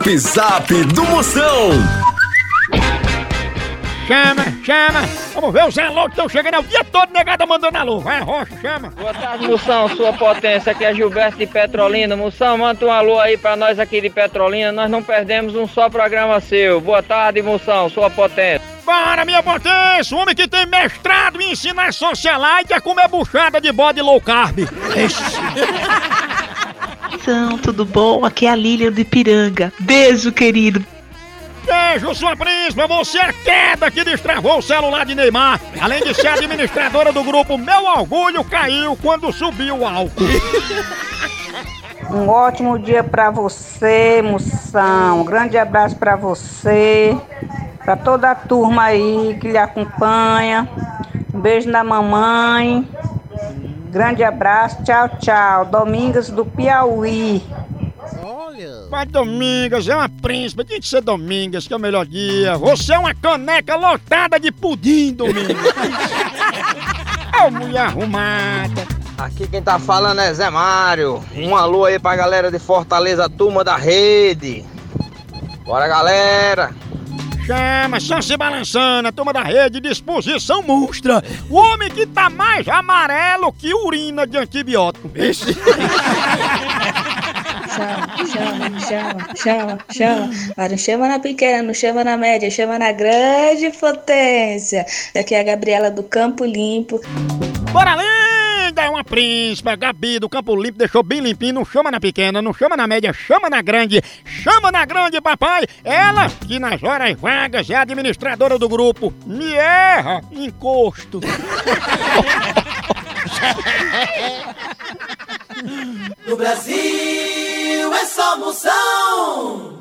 Zap Zap do Moção. Chama. Vamos ver os alô que estão chegando o dia todo negada mandando alô. Vai, Rocha, chama. Boa tarde, Moção, sua potência. Aqui é Gilberto de Petrolina. Moção, manda um alô aí pra nós aqui de Petrolina. Nós não perdemos um só programa seu. Boa tarde, Moção, sua potência. Para, minha potência, o homem que tem mestrado em ensinar socialite a comer buchada de bode low carb. Então, tudo bom? Aqui é a Lilian de Ipiranga. Beijo, querido. Beijo, sua príncipe, você é a queda que destravou o celular de Neymar. Além de ser administradora do grupo Meu Orgulho Caiu quando subiu o álcool. Um ótimo dia pra você, Moção. Um grande abraço pra você, pra toda a turma aí que lhe acompanha. Um beijo na mamãe. Grande abraço, tchau. Domingas do Piauí. Vai, Domingas, é uma príncipe, tem que ser Domingas, que é o melhor dia. Você é uma caneca lotada de pudim, Domingas. É uma mulher arrumada. Aqui quem tá falando é Zé Mário. Um alô aí pra galera de Fortaleza, turma da rede. Bora, galera. Chama, só se balançando, a turma da rede, disposição monstra. O homem que tá mais amarelo que urina de antibiótico. Esse. Chama. Mas não chama na pequena, não chama na média, chama na grande potência. Aqui é a Gabriela do Campo Limpo. Bora, linda! É uma príncipe, a Gabi do Campo Limpo, deixou bem limpinho. Não chama na pequena, não chama na média, chama na grande. Chama na grande, papai! Ela, que nas horas vagas é administradora do grupo. Me erra, encosto. No Brasil é só Moção.